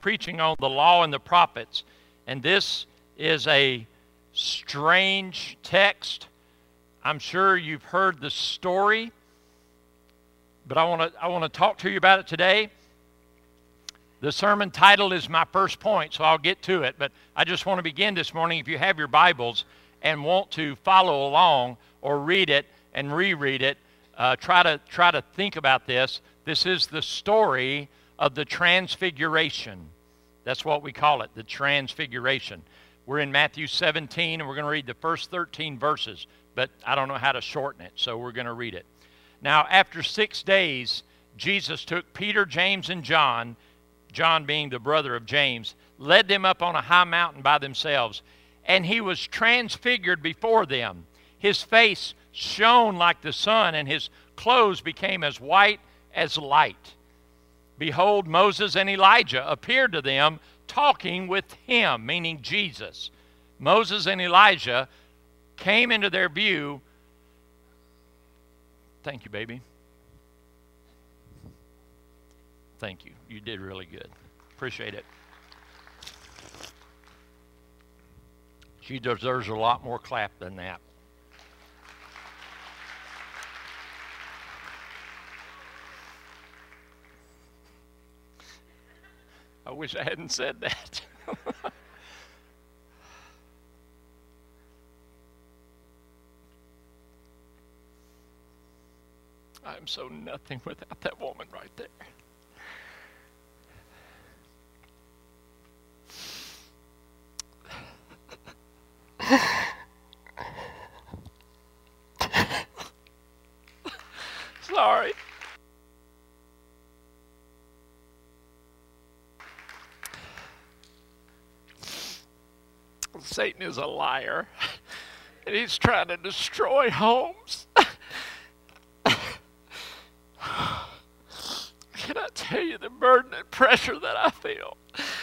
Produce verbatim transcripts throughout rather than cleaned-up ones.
preaching on the law and the prophets. And this is a strange text. I'm sure you've heard the story, but I want to I want to talk to you about it today. The sermon title is my first point, so I'll get to it. But I just want to begin this morning, if you have your Bibles and want to follow along or read it and reread it, uh, try to try to think about this. This is the story of the Transfiguration. That's what we call it, the Transfiguration. We're in Matthew seventeen, and we're going to read the first thirteen verses. But I don't know how to shorten it, so we're going to read it. Now, after six days, Jesus took Peter, James, and John, John being the brother of James, led them up on a high mountain by themselves, and he was transfigured before them. His face shone like the sun, and his clothes became as white as light. Behold, Moses and Elijah appeared to them, talking with him, meaning Jesus. Moses and Elijah came into their view. Thank you, baby. Thank you. You did really good. Appreciate it. She deserves a lot more clap than that. I wish I hadn't said that. I'm so nothing without that woman right there. Sorry. Satan is a liar, and he's trying to destroy homes. Can I tell you the burden and pressure that I feel?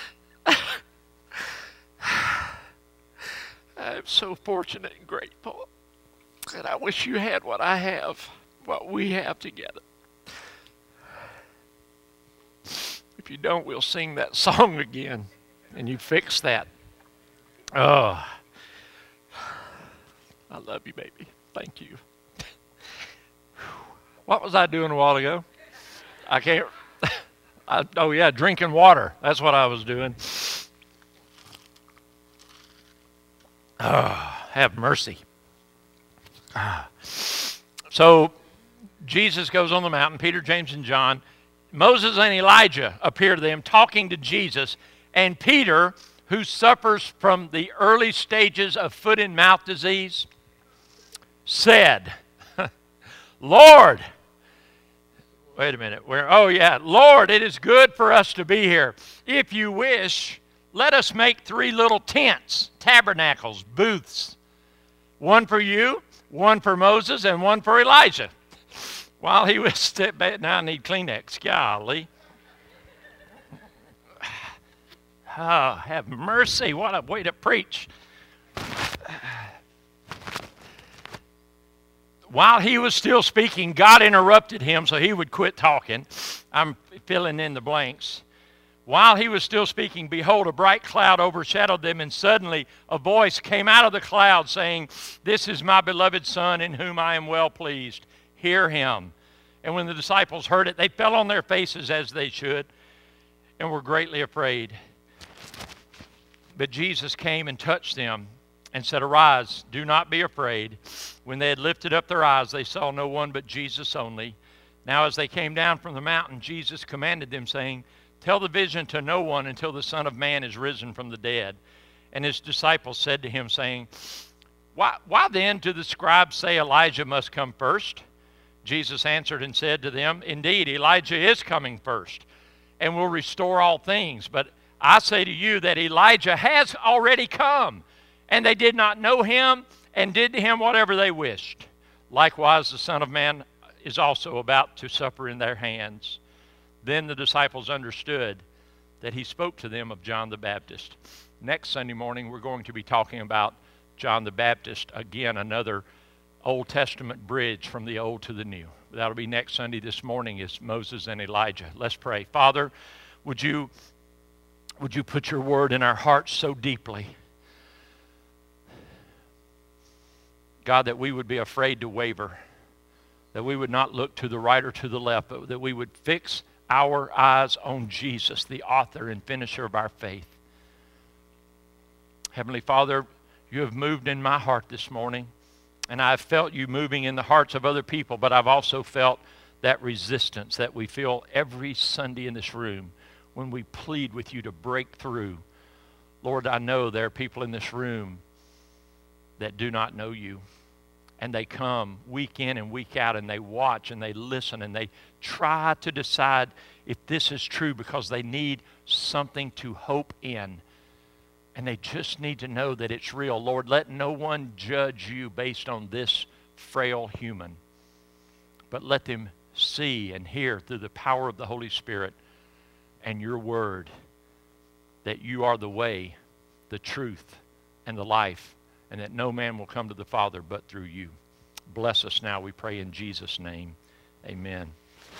I'm so fortunate and grateful, and I wish you had what I have, what we have together. If you don't, we'll sing that song again, and you fix that. Oh, I love you, baby. Thank you. What was I doing a while ago? I can't. I, oh, yeah, drinking water. That's what I was doing. Oh, have mercy. Ah. So Jesus goes on the mountain, Peter, James, and John. Moses and Elijah appear to them, talking to Jesus. And Peter, who suffers from the early stages of foot and mouth disease, said, Lord, wait a minute, where? Oh yeah, Lord, it is good for us to be here. If you wish, let us make three little tents, tabernacles, booths. One for you, one for Moses, and one for Elijah. While he was stepping back, now I need Kleenex, golly. Oh, have mercy. What a way to preach. While he was still speaking, God interrupted him so he would quit talking. I'm filling in the blanks. While he was still speaking, behold, a bright cloud overshadowed them, and suddenly a voice came out of the cloud saying, This is my beloved Son, in whom I am well pleased. Hear him. And when the disciples heard it, they fell on their faces as they should, and were greatly afraid. But Jesus came and touched them and said, Arise, do not be afraid. When they had lifted up their eyes, they saw no one but Jesus only. Now as they came down from the mountain, Jesus commanded them, saying, Tell the vision to no one until the Son of Man is risen from the dead. And his disciples said to him, saying, Why, why then do the scribes say Elijah must come first? Jesus answered and said to them, Indeed, Elijah is coming first, and will restore all things. But I say to you that Elijah has already come, and they did not know him, and did to him whatever they wished. Likewise, the Son of Man is also about to suffer in their hands. Then the disciples understood that he spoke to them of John the Baptist. Next Sunday morning, we're going to be talking about John the Baptist, again, another Old Testament bridge from the Old to the New. That'll be next Sunday. This morning is Moses and Elijah. Let's pray. Father, would you Would you put your word in our hearts so deeply, God, that we would be afraid to waver, that we would not look to the right or to the left, but that we would fix our eyes on Jesus, the author and finisher of our faith. Heavenly Father, you have moved in my heart this morning, and I've felt you moving in the hearts of other people, but I've also felt that resistance that we feel every Sunday in this room when we plead with you to break through. Lord, I know there are people in this room that do not know you, and they come week in and week out, and they watch and they listen and they try to decide if this is true because they need something to hope in. And they just need to know that it's real. Lord, let no one judge you based on this frail human, but let them see and hear through the power of the Holy Spirit and your word that you are the way, the truth, and the life, and that no man will come to the Father but through you. Bless us now, we pray in Jesus' name. Amen.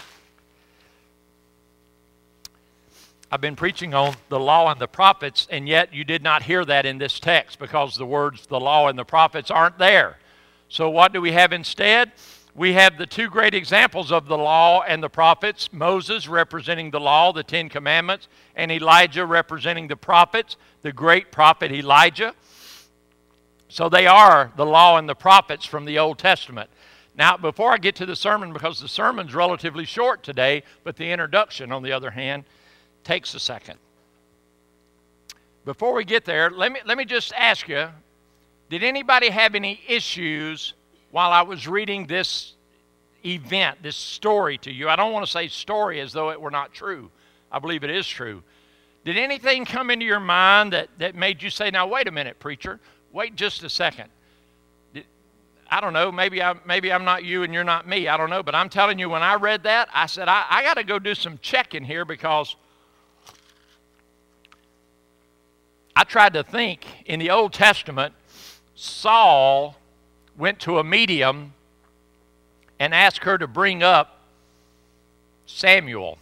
I've been preaching on the law and the prophets, and yet you did not hear that in this text because the words the law and the prophets aren't there. So what do we have instead? We have the two great examples of the law and the prophets, Moses representing the law, the Ten Commandments, and Elijah representing the prophets, the great prophet Elijah. So they are the law and the prophets from the Old Testament. Now, before I get to the sermon, because the sermon's relatively short today, but the introduction, on the other hand, takes a second. Before we get there, let me, let me just ask you, did anybody have any issues while I was reading this event, this story to you? I don't want to say story as though it were not true. I believe it is true. Did anything come into your mind that, that made you say, now wait a minute, preacher, wait just a second. Did, I don't know, maybe, I, maybe I'm not you and you're not me, I don't know, but I'm telling you, when I read that, I said, I, I got to go do some checking here, because I tried to think, in the Old Testament, Saul went to a medium and asked her to bring up Samuel.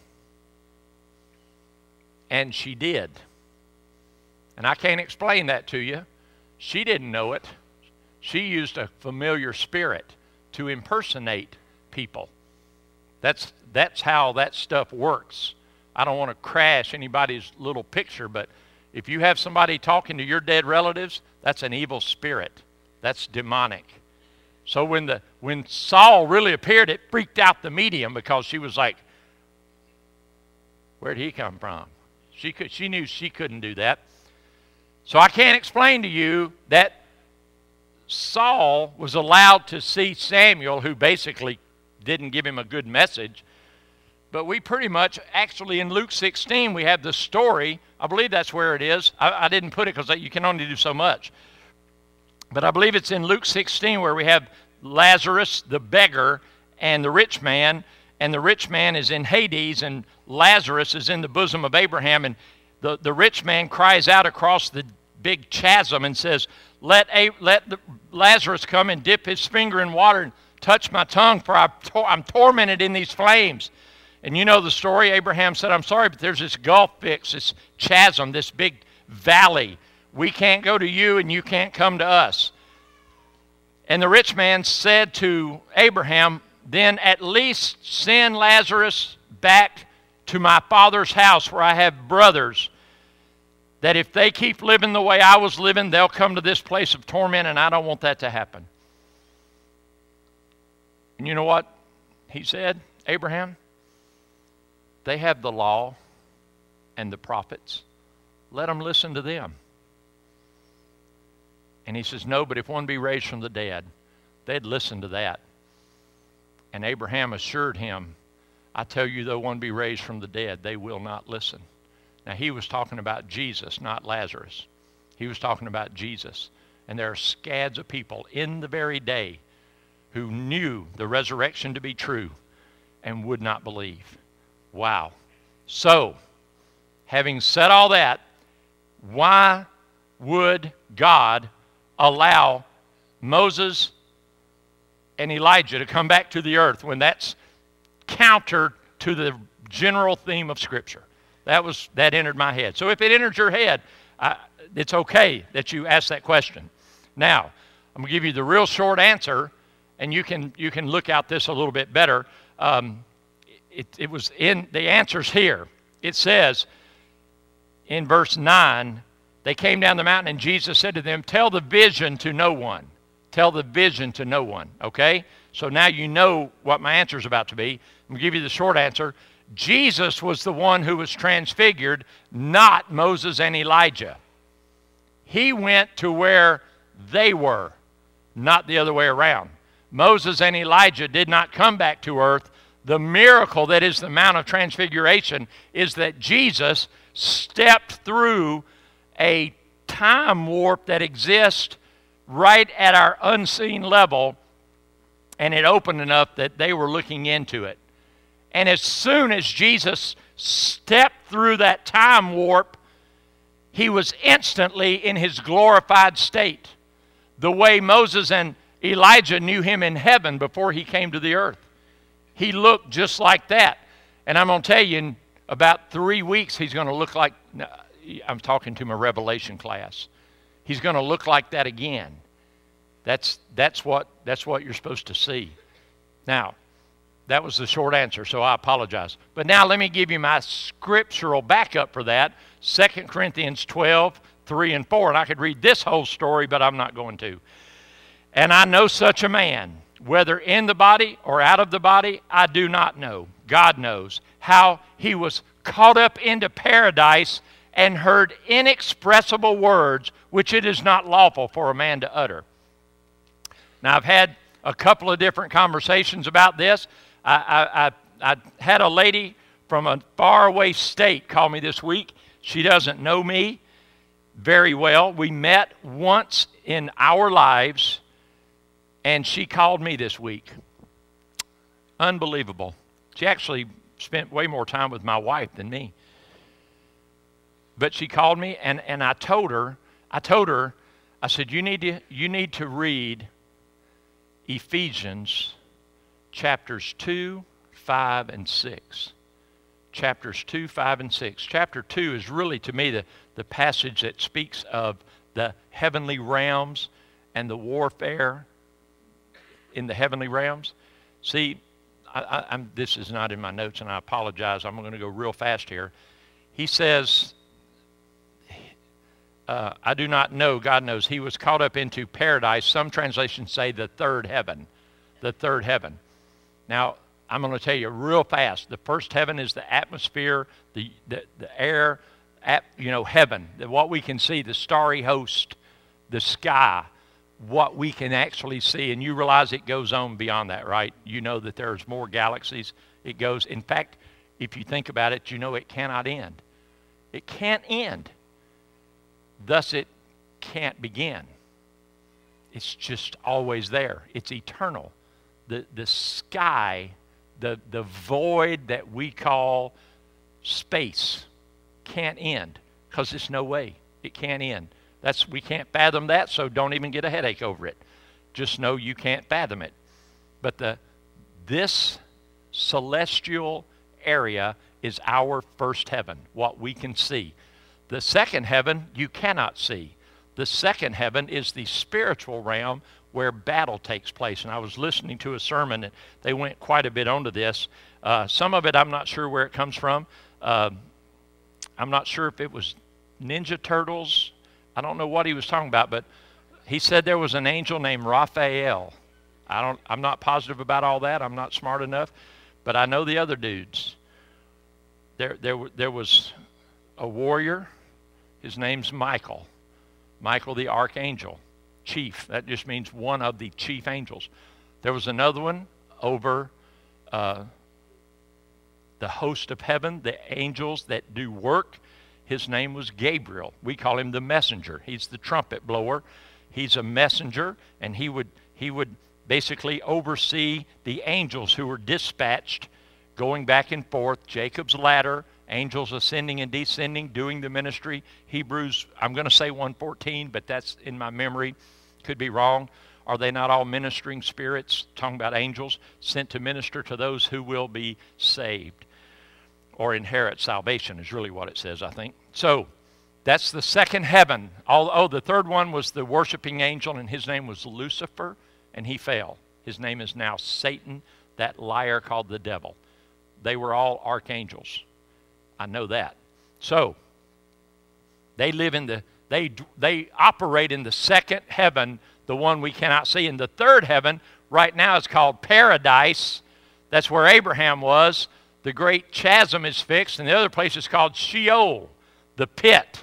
And she did. And I can't explain that to you. She didn't know it. She used a familiar spirit to impersonate people. That's, that's how that stuff works. I don't want to crash anybody's little picture, but if you have somebody talking to your dead relatives, that's an evil spirit. That's demonic. So when the when Saul really appeared, it freaked out the medium, because she was like, where'd he come from? She could she knew she couldn't do that. So I can't explain to you that Saul was allowed to see Samuel, who basically didn't give him a good message. But we pretty much, actually in Luke sixteen, we have the story. I believe that's where it is. I, I didn't put it because you can only do so much. But I believe it's in Luke sixteen where we have Lazarus, the beggar, and the rich man. And the rich man is in Hades, and Lazarus is in the bosom of Abraham. And the, the rich man cries out across the big chasm and says, let, A, let the, Lazarus come and dip his finger in water and touch my tongue, for I to, I'm tormented in these flames. And you know the story. Abraham said, I'm sorry, but there's this gulf fix, this chasm, this big valley. We can't go to you, and you can't come to us. And the rich man said to Abraham, then at least send Lazarus back to my father's house, where I have brothers, that if they keep living the way I was living, they'll come to this place of torment, and I don't want that to happen. And you know what he said, Abraham? They have the law and the prophets. Let them listen to them. And he says, no, but if one be raised from the dead, they'd listen to that. And Abraham assured him, I tell you, though one be raised from the dead, they will not listen. Now, he was talking about Jesus, not Lazarus. He was talking about Jesus. And there are scads of people in the very day who knew the resurrection to be true and would not believe. Wow. So, having said all that, why would God allow Moses and Elijah to come back to the earth when that's counter to the general theme of Scripture? that was that entered my head. So if it entered your head, I, it's okay that you ask that question. Now, I'm going to give you the real short answer, and you can you can look out this a little bit better. Um, it, it was in the answers here. It says in verse nine, they came down the mountain, and Jesus said to them, tell the vision to no one. Tell the vision to no one, okay? So now you know what my answer is about to be. I'm going to give you the short answer. Jesus was the one who was transfigured, not Moses and Elijah. He went to where they were, not the other way around. Moses and Elijah did not come back to earth. The miracle that is the Mount of Transfiguration is that Jesus stepped through a time warp that exists right at our unseen level, and it opened enough that they were looking into it. And as soon as Jesus stepped through that time warp, he was instantly in his glorified state, the way Moses and Elijah knew him in heaven before he came to the earth. He looked just like that. And I'm going to tell you, in about three weeks, he's going to look like, I'm talking to my Revelation class. He's going to look like that again. That's, that's, what, that's what you're supposed to see. Now, that was the short answer, so I apologize. But now let me give you my scriptural backup for that. Second Corinthians twelve, three and four. And I could read this whole story, but I'm not going to. And I know such a man, whether in the body or out of the body, I do not know. God knows how he was caught up into paradise and heard inexpressible words which it is not lawful for a man to utter. Now, I've had a couple of different conversations about this. I, I, I, I had a lady from a faraway state call me this week. She doesn't know me very well. We met once in our lives, and she called me this week. Unbelievable. She actually spent way more time with my wife than me. But she called me, and, and I told her, I told her, I said, you need to, you need to read Ephesians chapters two, five, and six. Chapters two, five, and six. Chapter two is really, to me, the, the passage that speaks of the heavenly realms and the warfare in the heavenly realms. See, I, I, I'm, this is not in my notes, and I apologize. I'm going to go real fast here. He says, uh, I do not know, God knows, he was caught up into paradise. Some translations say the third heaven. The third heaven. Now, I'm going to tell you real fast. The first heaven is the atmosphere, the, the, the air, at, you know, heaven. The, what we can see, the starry host, the sky, what we can actually see. And you realize it goes on beyond that, right? You know that there's more galaxies. It goes, in fact, if you think about it, you know it cannot end. It can't end. Thus, it can't begin. It's just always there. It's eternal. The, the sky, the, the void that we call space can't end, because there's no way. It can't end. That's, we can't fathom that, so don't even get a headache over it. Just know you can't fathom it. But the, this celestial area is our first heaven, what we can see. The second heaven you cannot see. The second heaven is the spiritual realm where battle takes place. And I was listening to a sermon, and they went quite a bit onto this. Uh, some of it I'm not sure where it comes from. Uh, I'm not sure if it was Ninja Turtles. I don't know what he was talking about, but he said there was an angel named Raphael. I don't, I'm not positive about all that. I'm not smart enough, but I know the other dudes. There, there, there was a warrior. His name's Michael. Michael the archangel. Chief. That just means one of the chief angels. There was another one over uh, the host of heaven, the angels that do work. His name was Gabriel. We call him the messenger. He's the trumpet blower. He's a messenger, and he would he would basically oversee the angels who were dispatched, going back and forth, Jacob's ladder, angels ascending and descending, doing the ministry. Hebrews, I'm going to say one fourteen, but that's in my memory. Could be wrong. Are they not all ministering spirits, talking about angels, sent to minister to those who will be saved? or inherit salvation is really what it says, I think. So that's the second heaven. Oh, the third one was the worshiping angel, and his name was Lucifer, and he fell. His name is now Satan, that liar called the devil. They were all archangels. I know that. So they live in the, they, they operate in the second heaven, the one we cannot see. And the third heaven right now is called paradise. That's where Abraham was. The great chasm is fixed, and the other place is called Sheol, the pit.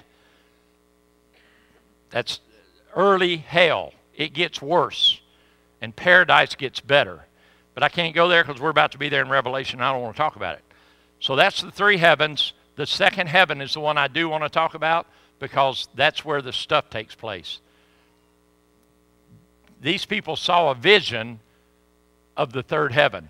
That's early hell. It gets worse, and paradise gets better. But I can't go there because we're about to be there in Revelation, and I don't want to talk about it. So that's the three heavens. The second heaven is the one I do want to talk about because that's where the stuff takes place. These people saw a vision of the third heaven.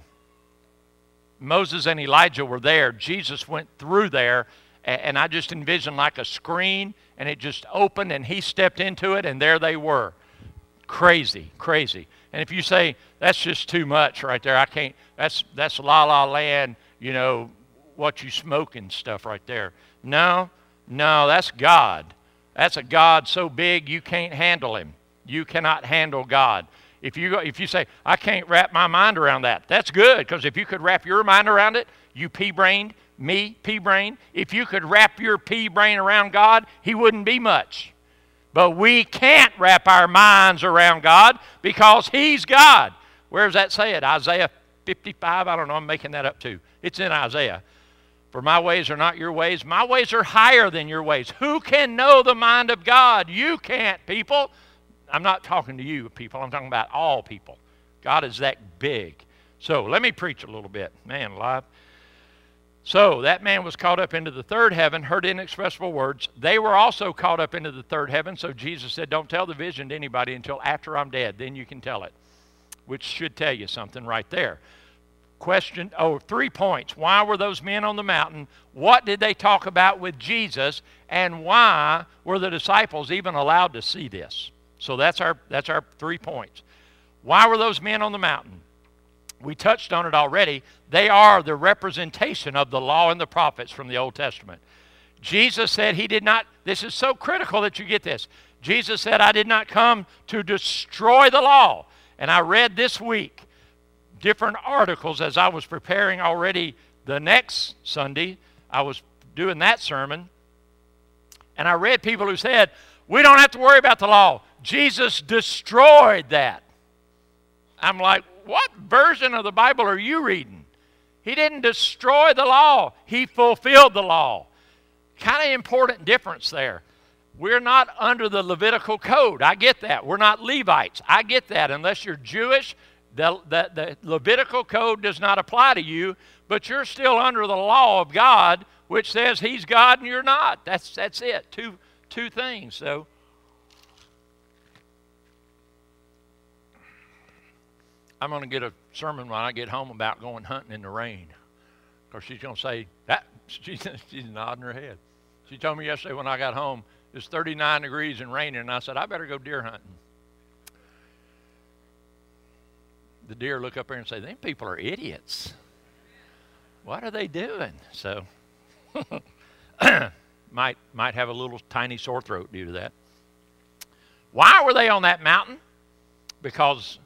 Moses and Elijah were there. Jesus went through there, and I just envisioned like a screen, and it just opened, and he stepped into it, and there they were. Crazy, crazy. And if you say, that's just too much right there, I can't, that's, that's La La Land, you know, what you smoke and stuff right there. No, no, that's God. That's a God so big you can't handle him. You cannot handle God. If you, go, if you say, I can't wrap my mind around that, that's good, because if you could wrap your mind around it, you pea-brained, me, pea-brained, if you could wrap your pea-brain around God, he wouldn't be much. But we can't wrap our minds around God because he's God. Where does that say it? Isaiah fifty-five? I don't know. I'm making that up too. It's in Isaiah. For my ways are not your ways. My ways are higher than your ways. Who can know the mind of God? You can't, people. I'm not talking to you, people. I'm talking about all people. God is that big. So let me preach a little bit. Man, live. So that man was caught up into the third heaven, heard inexpressible words. They were also caught up into the third heaven. So Jesus said, don't tell the vision to anybody until after I'm dead. Then you can tell it, which should tell you something right there. Question, oh, three points. Why were those men on the mountain? What did they talk about with Jesus? And why were the disciples even allowed to see this? So that's our, that's our three points. Why were those men on the mountain? We touched on it already. They are the representation of the law and the prophets from the Old Testament. Jesus said he did not, this is so critical that you get this. Jesus said, I did not come to destroy the law. And I read this week different articles as I was preparing already the next Sunday. I was doing that sermon. And I read people who said, we don't have to worry about the law. Jesus destroyed that. I'm like, what version of the Bible are you reading? He didn't destroy the law. He fulfilled the law. Kind of important difference there. We're not under the Levitical code. I get that. We're not Levites. I get that. Unless you're Jewish, the, the, the Levitical code does not apply to you, but you're still under the law of God, which says he's God and you're not. That's, that's it. Two, two things. So I'm going to get a sermon when I get home about going hunting in the rain. Because she's going to say, that. She's, she's nodding her head. She told me yesterday when I got home, it's thirty-nine degrees and raining, and I said, I better go deer hunting. The deer look up there and say, them people are idiots. What are they doing? So, might, might have a little tiny sore throat due to that. Why were they on that mountain? Because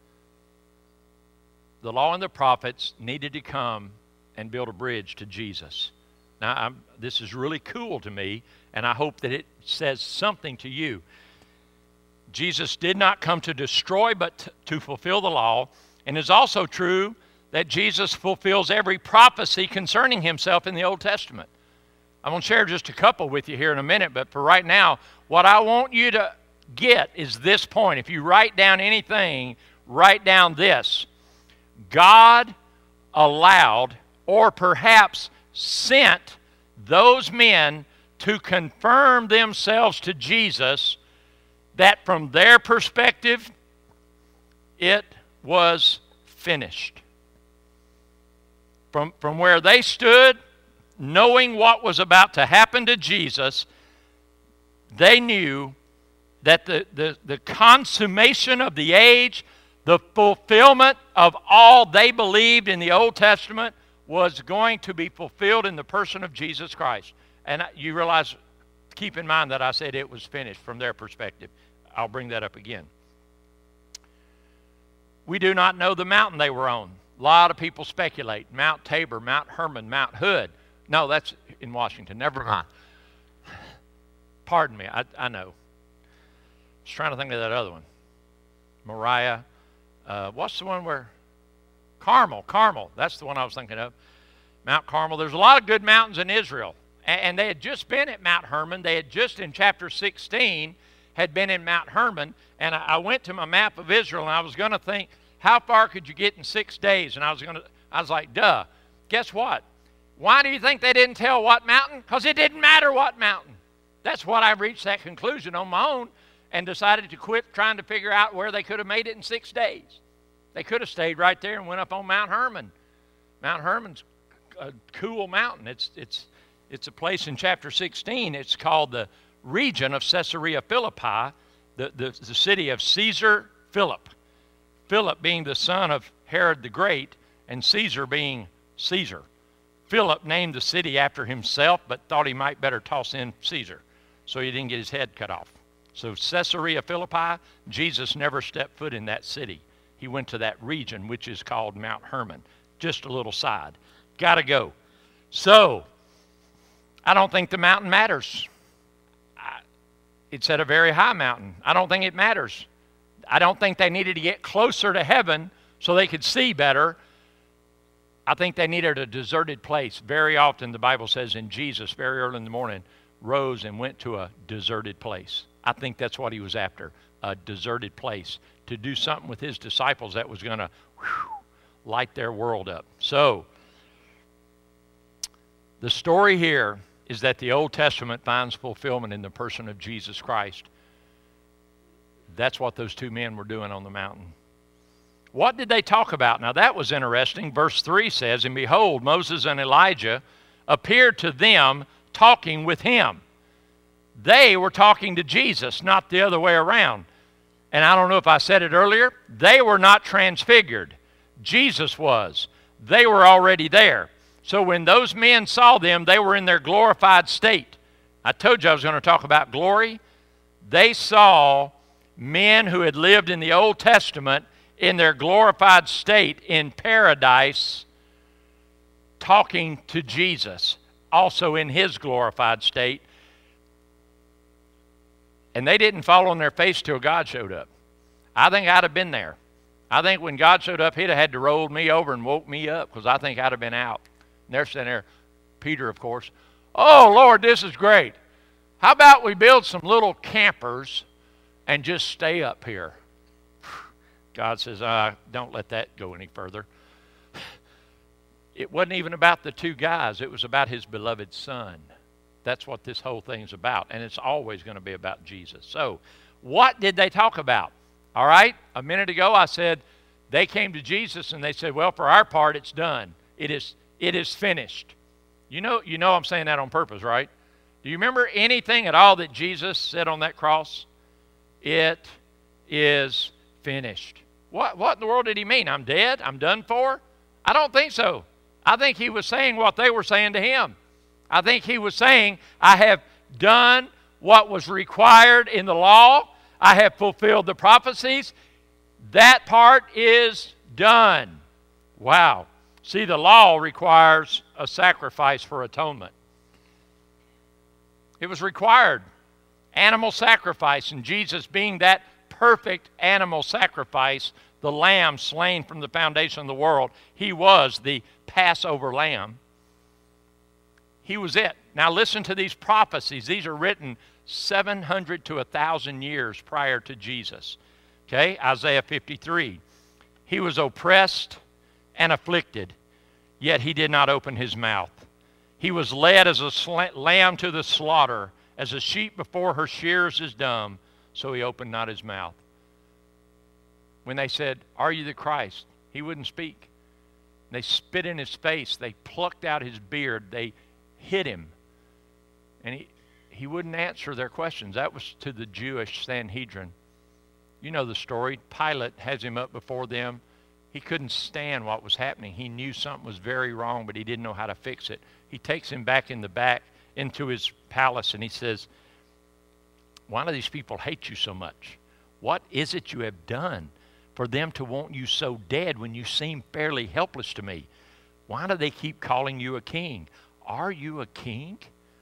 the law and the prophets needed to come and build a bridge to Jesus. Now, I'm, this is really cool to me, and I hope that it says something to you. Jesus did not come to destroy, but to fulfill the law. And it's also true that Jesus fulfills every prophecy concerning himself in the Old Testament. I'm going to share just a couple with you here in a minute, but for right now, what I want you to get is this point. If you write down anything, write down this. God allowed, or perhaps sent, those men to confirm themselves to Jesus that from their perspective, it was finished. From, from where they stood, knowing what was about to happen to Jesus, they knew that the, the, the consummation of the age, the fulfillment of all they believed in the Old Testament was going to be fulfilled in the person of Jesus Christ. And you realize, keep in mind that I said it was finished from their perspective. I'll bring that up again. We do not know the mountain they were on. A lot of people speculate. Mount Tabor, Mount Hermon, Mount Hood. No, that's in Washington. Never mind. Pardon me. I, I know. I was trying to think of that other one. Moriah. Uh, what's the one where? Carmel. Carmel. That's the one I was thinking of. Mount Carmel. There's a lot of good mountains in Israel. And, and they had just been at Mount Hermon. They had just in chapter sixteen had been in Mount Hermon. And I, I went to my map of Israel and I was going to think, how far could you get in six days? And I was going to, I was like, duh. Guess what? Why do you think they didn't tell what mountain? Because it didn't matter what mountain. That's what I reached that conclusion on my own and decided to quit trying to figure out where they could have made it in six days. They could have stayed right there and went up on Mount Hermon. Mount Hermon's a cool mountain. It's, it's, it's a place in chapter sixteen. It's called the region of Caesarea Philippi, the, the, the city of Caesar Philip. Philip being the son of Herod the Great and Caesar being Caesar. Philip named the city after himself, but thought he might better toss in Caesar, so he didn't get his head cut off. So Caesarea Philippi, Jesus never stepped foot in that city. He went to that region, which is called Mount Hermon. Just a little side. Got to go. So, I don't think the mountain matters. I, it's at a very high mountain. I don't think it matters. I don't think they needed to get closer to heaven so they could see better. I think they needed a deserted place. Very often the Bible says in Jesus, very early in the morning, rose and went to a deserted place. I think that's what he was after, a deserted place, to do something with his disciples that was going to light their world up. So, the story here is that the Old Testament finds fulfillment in the person of Jesus Christ. That's what those two men were doing on the mountain. What did they talk about? Now that was interesting. Verse three says, and behold, Moses and Elijah appeared to them talking with him. They were talking to Jesus, not the other way around. And I don't know if I said it earlier. They were not transfigured. Jesus was. They were already there. So when those men saw them, they were in their glorified state. I told you I was going to talk about glory. They saw men who had lived in the Old Testament in their glorified state in paradise talking to Jesus, also in his glorified state. And they didn't fall on their face till God showed up. I think I'd have been there. I think when God showed up, he'd have had to roll me over and woke me up because I think I'd have been out. And they're sitting there, Peter, of course. Oh, Lord, this is great. How about we build some little campers and just stay up here? God says, uh, don't let that go any further. It wasn't even about the two guys. It was about his beloved son. That's what this whole thing's about. And it's always going to be about Jesus. So, what did they talk about? All right, a minute ago I said they came to Jesus and they said, well, for our part, it's done. It is, it is finished. You know, you know I'm saying that on purpose, right? Do you remember anything at all that Jesus said on that cross? It is finished. What, what in the world did he mean? I'm dead? I'm done for? I don't think so. I think he was saying what they were saying to him. I think he was saying, I have done what was required in the law. I have fulfilled the prophecies. That part is done. Wow. See, the law requires a sacrifice for atonement. It was required. Animal sacrifice, and Jesus being that perfect animal sacrifice, the lamb slain from the foundation of the world, he was the Passover lamb. He was it. Now listen to these prophecies. These are written seven hundred to one thousand years prior to Jesus. Okay, Isaiah fifty-three. He was oppressed and afflicted, yet he did not open his mouth. He was led as a lamb to the slaughter, as a sheep before her shears is dumb, so he opened not his mouth. When they said, are you the Christ? He wouldn't speak. They spit in his face. They plucked out his beard. They hit him. And he, he wouldn't answer their questions. That was to the Jewish Sanhedrin. You know the story. Pilate has him up before them. He couldn't stand what was happening. He knew something was very wrong, but he didn't know how to fix it. He takes him back in the back into his palace, and he says, why do these people hate you so much? What is it you have done for them to want you so dead when you seem fairly helpless to me? Why do they keep calling you a king? Are you a king?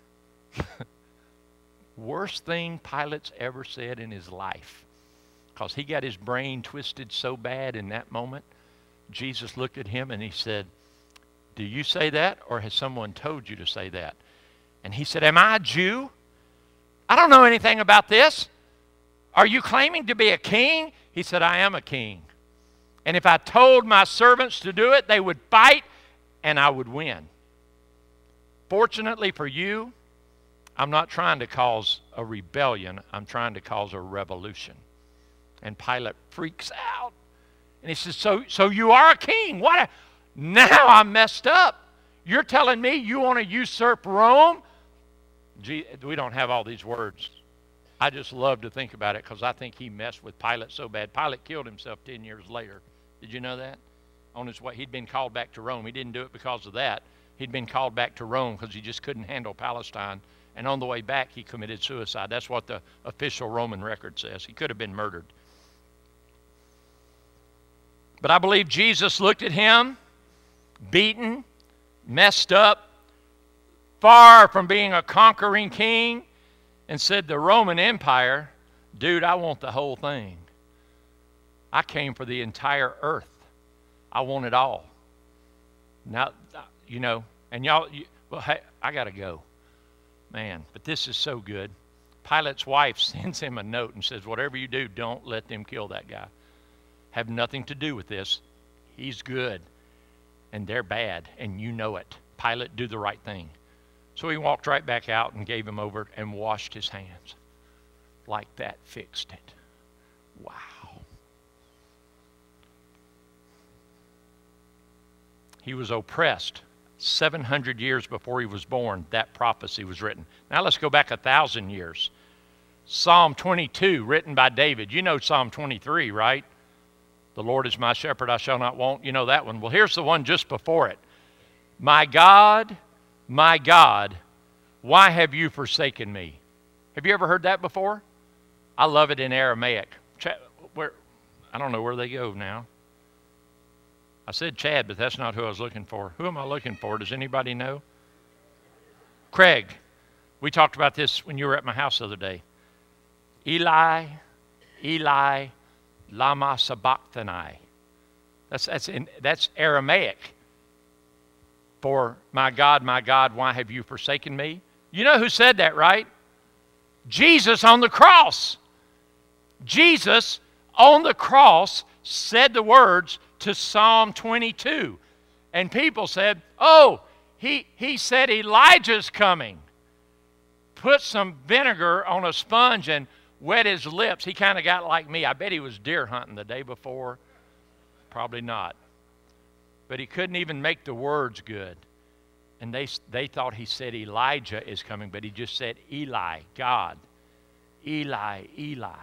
Worst thing Pilate's ever said in his life, because he got his brain twisted so bad in that moment. Jesus looked at him and he said, do you say that, or has someone told you to say that? And he said, am I a Jew? I don't know anything about this. Are you claiming to be a king? He said, I am a king. And if I told my servants to do it, they would fight and I would win. Fortunately for you, I'm not trying to cause a rebellion. I'm trying to cause a revolution. And Pilate freaks out. And he says, so, so you are a king. What? A, now I'm messed up. You're telling me you want to usurp Rome? Gee, we don't have all these words. I just love to think about it because I think he messed with Pilate so bad. Pilate killed himself ten years later. Did you know that? On his way, he'd been called back to Rome. He didn't do it because of that. He'd been called back to Rome because he just couldn't handle Palestine. And on the way back, he committed suicide. That's what the official Roman record says. He could have been murdered. But I believe Jesus looked at him, beaten, messed up, far from being a conquering king, and said, the Roman Empire, dude, I want the whole thing. I came for the entire earth. I want it all. Now, you know, and y'all, you, well, hey, I got to go. Man, but this is so good. Pilate's wife sends him a note and says, whatever you do, don't let them kill that guy. Have nothing to do with this. He's good, and they're bad, and you know it. Pilate, do the right thing. So he walked right back out and gave him over and washed his hands. Like that fixed it. Wow. He was oppressed seven hundred years before he was born. That prophecy was written. Now let's go back a thousand years. Psalm twenty-two, written by David. You know Psalm twenty-three, right? The Lord is my shepherd, I shall not want. You know that one. Well, here's the one just before it. My God, my God, why have you forsaken me? Have you ever heard that before? I love it in Aramaic. Ch- where, I don't know where they go now. I said Chad, but that's not who I was looking for. Who am I looking for? Does anybody know? Craig. We talked about this when you were at my house the other day. Eli, Eli, lama sabachthani. That's, that's, in, that's Aramaic for my God, my God, why have you forsaken me? You know who said that, right? Jesus on the cross. Jesus on the cross said the words to Psalm twenty-two. And people said, oh, he, he said Elijah's coming. Put some vinegar on a sponge and wet his lips. He kind of got like me. I bet he was deer hunting the day before. Probably not. But he couldn't even make the words good. And they, they thought he said Elijah is coming, but he just said Eli, God. Eli, Eli.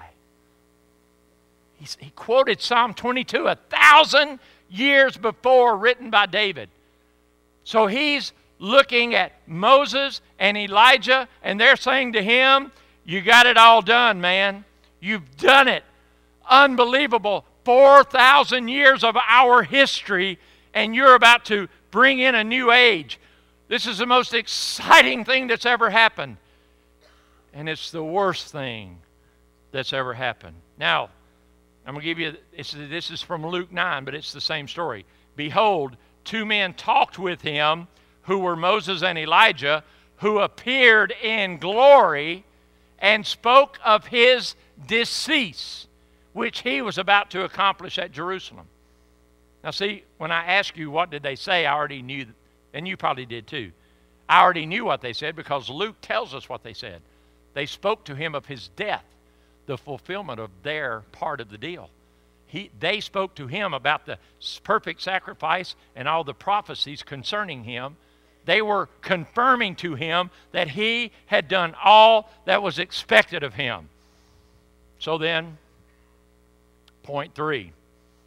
He, he quoted Psalm twenty-two a thousand years before, written by David. So he's looking at Moses and Elijah, and they're saying to him, you got it all done, man. You've done it. Unbelievable. four thousand years of our history, and you're about to bring in a new age. This is the most exciting thing that's ever happened. And it's the worst thing that's ever happened. Now, I'm going to give you, it's, this is from Luke nine, but it's the same story. Behold, two men talked with him, who were Moses and Elijah, who appeared in glory and spoke of his decease, which he was about to accomplish at Jerusalem. Now see, when I ask you what did they say, I already knew, and you probably did too. I already knew what they said because Luke tells us what they said. They spoke to him of his death, the fulfillment of their part of the deal. He, they spoke to him about the perfect sacrifice and all the prophecies concerning him. They were confirming to him that he had done all that was expected of him. So then, point three,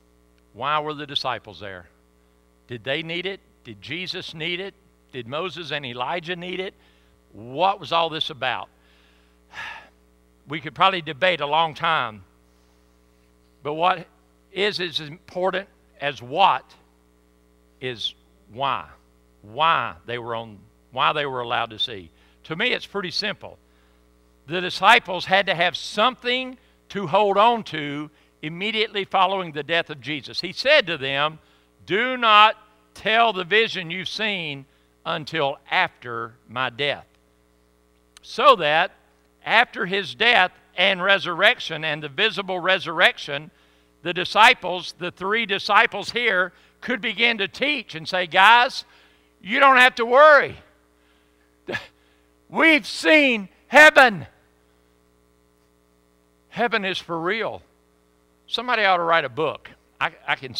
Why were the disciples there? Did they need it? Did Jesus need it? Did Moses and Elijah need it? What was all this about? We could probably debate a long time, but what is as important as what is why. Why they were on, why they were allowed to see. To me, it's pretty simple. The disciples had to have something to hold on to immediately following the death of Jesus. He said to them, do not tell the vision you've seen until after my death. So that after his death and resurrection and the visible resurrection, the disciples, the three disciples here, could begin to teach and say, guys, you don't have to worry. We've seen heaven. Heaven is for real. Somebody ought to write a book. I, I can.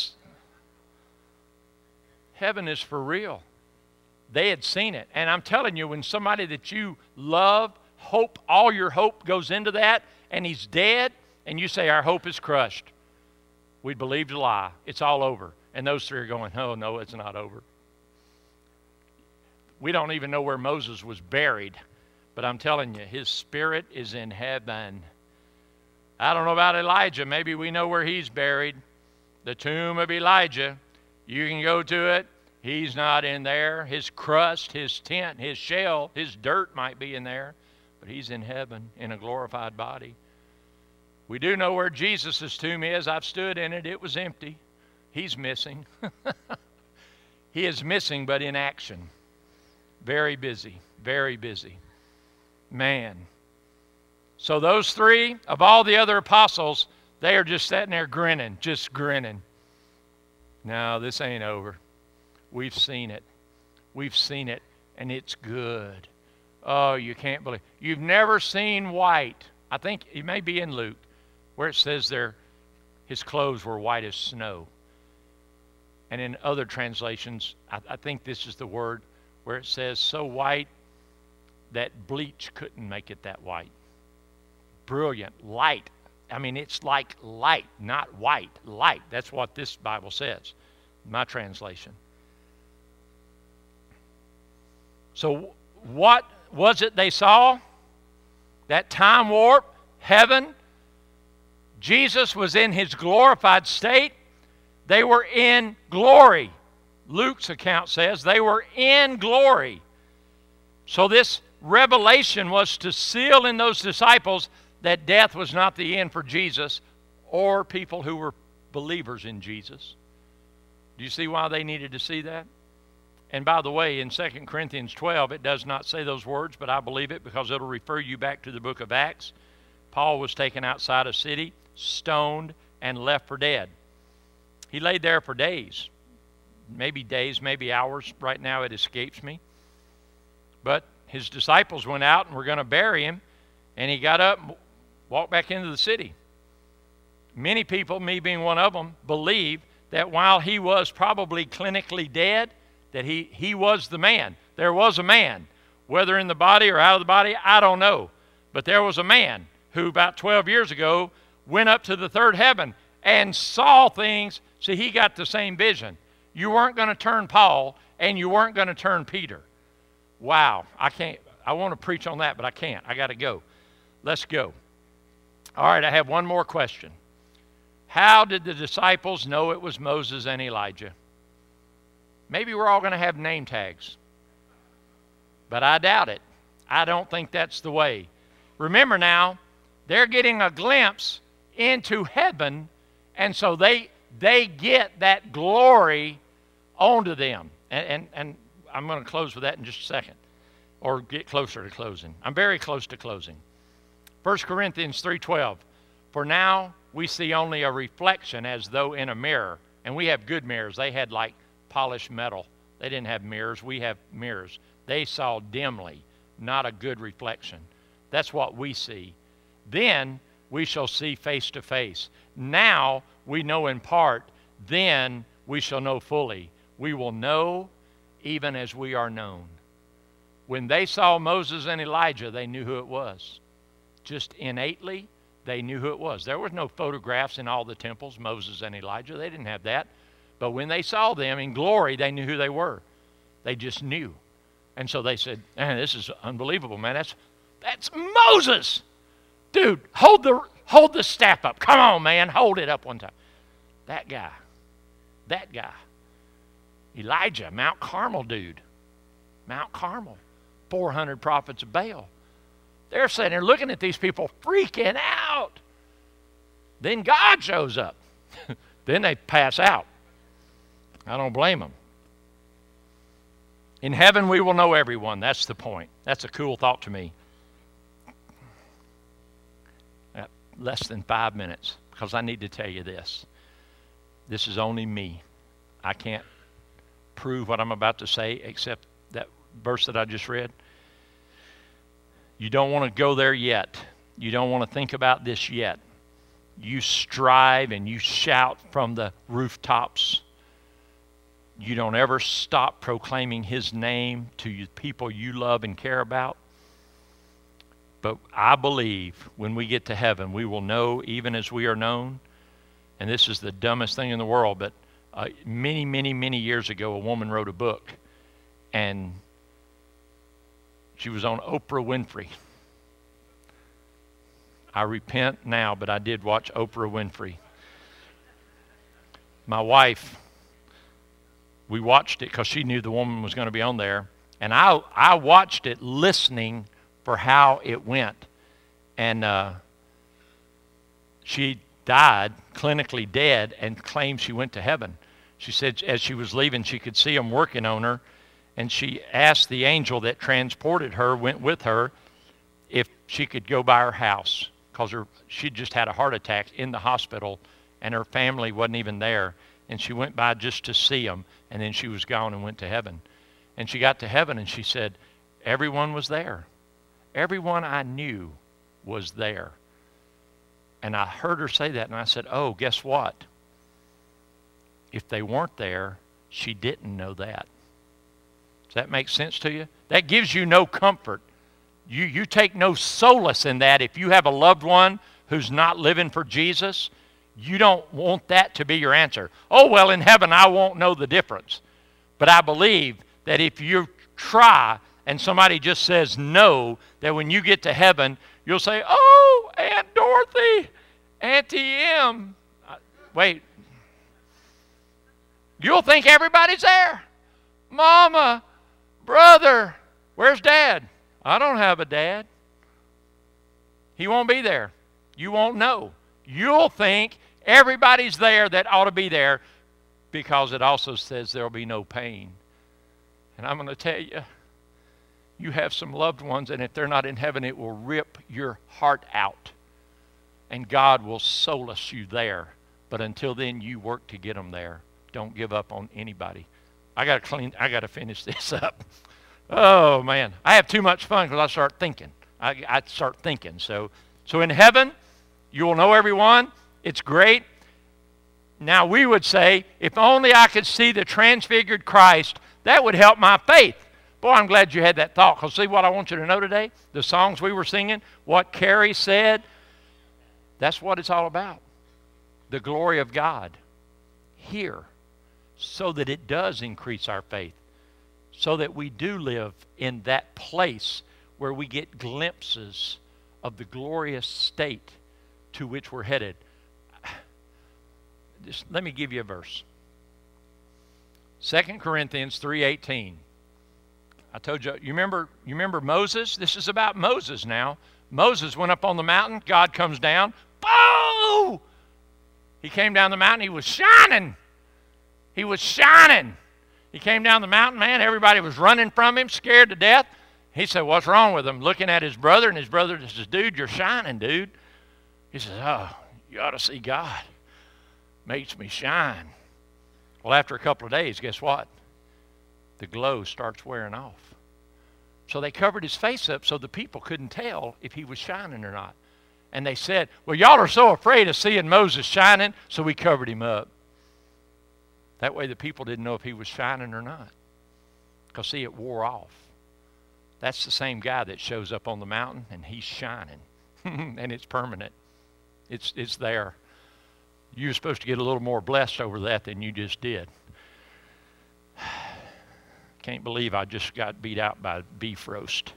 Heaven is for real. They had seen it. And I'm telling you, when somebody that you love, hope, all your hope goes into that, and he's dead, and you say, our hope is crushed, we believed a lie. It's all over. And those three are going, oh, no, it's not over. We don't even know where Moses was buried, but I'm telling you, his spirit is in heaven. I don't know about Elijah. Maybe we know where he's buried. The tomb of Elijah. You can go to it. He's not in there. His crust, his tent, his shell, his dirt might be in there, but he's in heaven in a glorified body. We do know where Jesus' tomb is. I've stood in it. It was empty. He's missing. He is missing, but in action. Very busy, very busy. Man. So those three, of all the other apostles, they are just sitting there grinning, just grinning. No, this ain't over. We've seen it. We've seen it, and it's good. Oh, you can't believe. You've never seen white. I think it may be in Luke, where it says there, his clothes were white as snow. And in other translations, I, I think this is the word, where it says so white that bleach couldn't make it that white. Brilliant, light. I mean, it's like light, not white, light. That's what this Bible says, my translation. So what was it they saw? That time warp, heaven. Jesus was in his glorified state. They were in glory. Luke's account says they were in glory. So this revelation was to seal in those disciples that death was not the end for Jesus or people who were believers in Jesus. Do you see why they needed to see that? And by the way, in Second Corinthians twelve, it does not say those words, but I believe it because it'll refer you back to the book of Acts. Paul was taken outside a city, stoned, and left for dead. He laid there for days. Maybe days, maybe hours. Right now it escapes me. But his disciples went out and were going to bury him, and he got up and walked back into the city. Many people, me being one of them, believe that while he was probably clinically dead, that he, he was the man. There was a man. Whether in the body or out of the body, I don't know. But there was a man who about twelve years ago went up to the third heaven and saw things. See, he got the same vision. You weren't going to turn Paul, and you weren't going to turn Peter. Wow, I can't, I want to preach on that, but I can't. I got to go. Let's go. All right, I have one more question. How did the disciples know it was Moses and Elijah? Maybe we're all going to have name tags, but I doubt it. I don't think that's the way. Remember now, they're getting a glimpse into heaven, and so they they get that glory onto them. And, and, and I'm going to close with that in just a second, or get closer to closing. I'm very close to closing. First Corinthians three twelve, for now we see only a reflection as though in a mirror. And we have good mirrors. They had like polished metal. They didn't have mirrors. We have mirrors. They saw dimly, not a good reflection. That's what we see. Then we shall see face to face. Now we know in part. Then we shall know fully. We will know even as we are known. When they saw Moses and Elijah, they knew who it was. Just innately, They knew who it was. There was no photographs in all the temples, Moses and Elijah. They didn't have that. But when they saw them in glory, they knew who they were. They just knew. And so they said, man, this is unbelievable, man. That's, that's Moses. Dude, hold the, hold the staff up. Come on, man. Hold it up one time. That guy. That guy. Elijah, Mount Carmel dude. Mount Carmel. four hundred prophets of Baal. They're sitting there looking at these people freaking out. Then God shows up. Then they pass out. I don't blame them. In heaven we will know everyone. That's the point. That's a cool thought to me. Uh, less than five minutes, because I need to tell you this. This is only me. I can't prove what I'm about to say except that verse that I just read. You don't want to go there yet. You don't want to think about this yet. You strive and you shout from the rooftops. You don't ever stop proclaiming His name to the people you love and care about. But I believe when we get to heaven, we will know even as we are known. And this is the dumbest thing in the world, but uh, many, many, many years ago, a woman wrote a book, and she was on Oprah Winfrey. I repent now, but I did watch Oprah Winfrey. My wife, we watched it because she knew the woman was going to be on there. And I, I watched it listening for how it went. And uh, she died, clinically dead, and claimed she went to heaven. She said as she was leaving, she could see them working on her. And she asked the angel that transported her, went with her, if she could go by her house. Because her, she just had a heart attack in the hospital, and her family wasn't even there. And she went by just to see them, and then she was gone and went to heaven. And she got to heaven, and she said, everyone was there. Everyone I knew was there. And I heard her say that, and I said, oh, guess what? If they weren't there, she didn't know that. Does that make sense to you? That gives you no comfort. You, you take no solace in that. If you have a loved one who's not living for Jesus, you don't want that to be your answer. Oh, well, in heaven, I won't know the difference. But I believe that if you try and somebody just says no, that when you get to heaven, you'll say, oh, Aunt Dorothy, Auntie M. Uh, wait. You'll think everybody's there. Mama, brother, where's Dad? I don't have a dad. He won't be there. You won't know. You'll think everybody's there that ought to be there, because it also says there'll be no pain. And I'm going to tell you, you have some loved ones, and if they're not in heaven, it will rip your heart out. And God will solace you there. But until then, you work to get them there. Don't give up on anybody. I got to clean. I got to finish this up. Oh man, I have too much fun because I start thinking. I, I start thinking. So, so in heaven, you will know everyone. It's great. Now we would say, if only I could see the transfigured Christ, that would help my faith. Boy, I'm glad you had that thought. Because see what I want you to know today? The songs we were singing, what Carrie said, that's what it's all about. The glory of God here, so that it does increase our faith. So that we do live in that place where we get glimpses of the glorious state to which we're headed. Just let me give you a verse. Second Corinthians three eighteen. I told you, you remember, you remember Moses? This is about Moses now. Moses went up on the mountain. God comes down. Boom! He came down the mountain. He was shining. He was shining. He came down the mountain, man. Everybody was running from him, scared to death. He said, what's wrong with him? Looking at his brother, and his brother says, dude, you're shining, dude. He says, oh, you ought to see God. Makes me shine. Well, after a couple of days, guess what? The glow starts wearing off. So they covered his face up so the people couldn't tell if he was shining or not. And they said, well, y'all are so afraid of seeing Moses shining, so we covered him up. That way the people didn't know if he was shining or not. Because, see, it wore off. That's the same guy that shows up on the mountain, and he's shining. And it's permanent. It's, it's there. You were supposed to get a little more blessed over that than you just did. Can't believe I just got beat out by beef roast.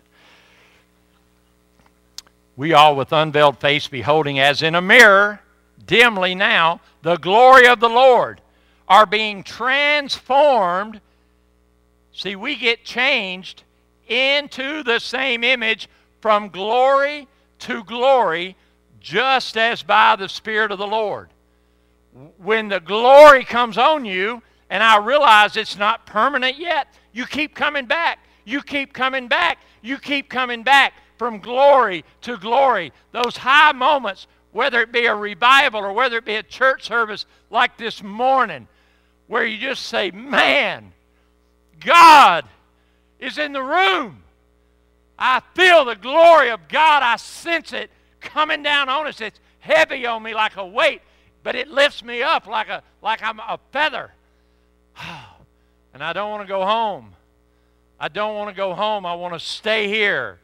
We all with unveiled face beholding as in a mirror, dimly now, the glory of the Lord, are being transformed. See, we get changed into the same image from glory to glory, just as by the Spirit of the Lord. When the glory comes on you, and I realize it's not permanent yet, you keep coming back. You keep coming back. You keep coming back from glory to glory. Those high moments, whether it be a revival or whether it be a church service like this morning, where you just say, man, God is in the room. I feel the glory of God. I sense it coming down on us. It's heavy on me like a weight, but it lifts me up like a like I'm a feather. And I don't want to go home. I don't want to go home. I want to stay here.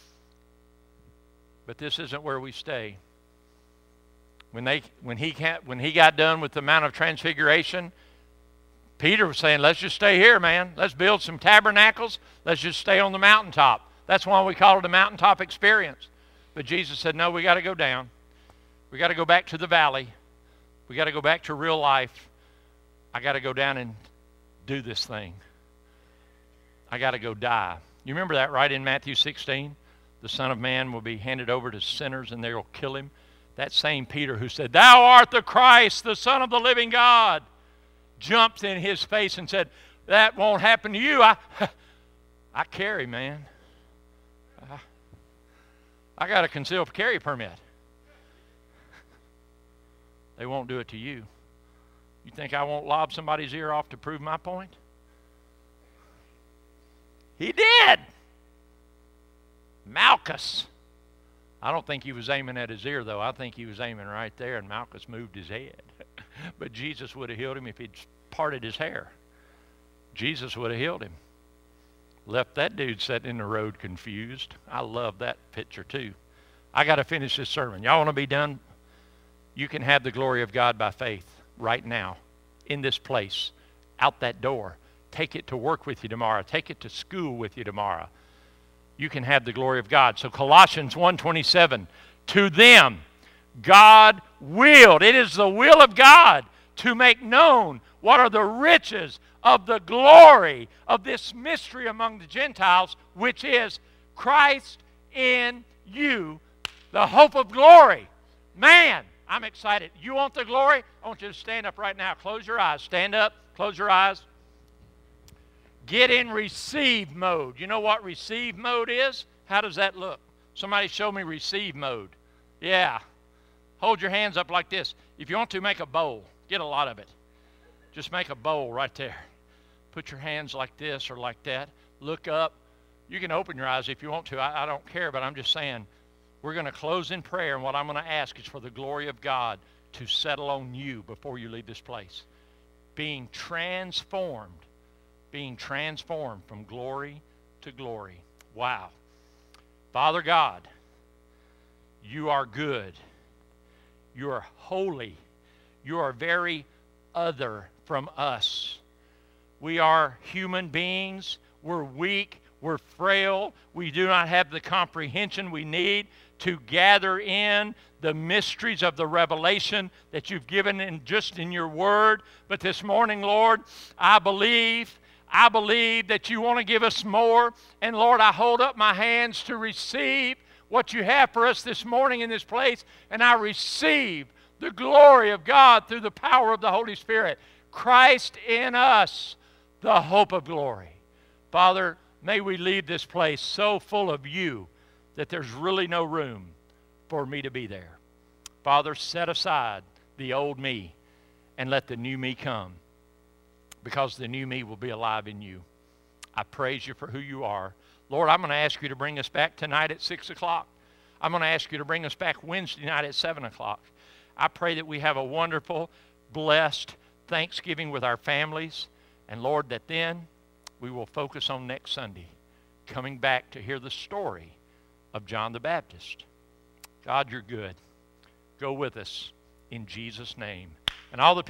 But this isn't where we stay. When they when he can't, when he got done with the Mount of Transfiguration, Peter was saying, let's just stay here, man. Let's build some tabernacles. Let's just stay on the mountaintop. That's why we call it a mountaintop experience. But Jesus said, no, we got to go down. We got to go back to the valley. We got to go back to real life. I got to go down and do this thing. I got to go die. You remember that, right, in Matthew sixteen? The Son of Man will be handed over to sinners and they will kill him. That same Peter who said, thou art the Christ, the Son of the living God, jumped in his face and said, that won't happen to you. I, I carry, man. I, I got a concealed carry permit. They won't do it to you. You think I won't lob somebody's ear off to prove my point? He did. Malchus. I don't think he was aiming at his ear, though. I think he was aiming right there, and Malchus moved his head. But Jesus would have healed him if he'd parted his hair. Jesus would have healed him. Left that dude sitting in the road confused. I love that picture, too. I got to finish this sermon. Y'all want to be done? You can have the glory of God by faith right now, in this place, out that door. Take it to work with you tomorrow. Take it to school with you tomorrow. You can have the glory of God. So Colossians one twenty-seven, to them God willed, it is the will of God to make known what are the riches of the glory of this mystery among the Gentiles, which is Christ in you, the hope of glory. Man, I'm excited. You want the glory? I want you to stand up right now. Close your eyes. Stand up. Close your eyes. Get in receive mode. You know what receive mode is? How does that look? Somebody show me receive mode. Yeah. Hold your hands up like this. If you want to, make a bowl. Get a lot of it. Just make a bowl right there. Put your hands like this or like that. Look up. You can open your eyes if you want to. I, I don't care, but I'm just saying we're going to close in prayer, and what I'm going to ask is for the glory of God to settle on you before you leave this place. Being transformed. Being transformed from glory to glory. Wow. Father God, you are good. You are holy. You are very other from us. We are human beings. We're weak. We're frail. We do not have the comprehension we need to gather in the mysteries of the revelation that you've given in just in your word. But this morning, Lord, I believe I believe that you want to give us more. And Lord, I hold up my hands to receive what you have for us this morning in this place. And I receive the glory of God through the power of the Holy Spirit. Christ in us, the hope of glory. Father, may we leave this place so full of you that there's really no room for me to be there. Father, set aside the old me and let the new me come, because the new me will be alive in you. I praise you for who you are. Lord, I'm going to ask you to bring us back tonight at six o'clock. I'm going to ask you to bring us back Wednesday night at seven o'clock. I pray that we have a wonderful, blessed Thanksgiving with our families. And Lord, that then we will focus on next Sunday, coming back to hear the story of John the Baptist. God, you're good. Go with us in Jesus' name. And all the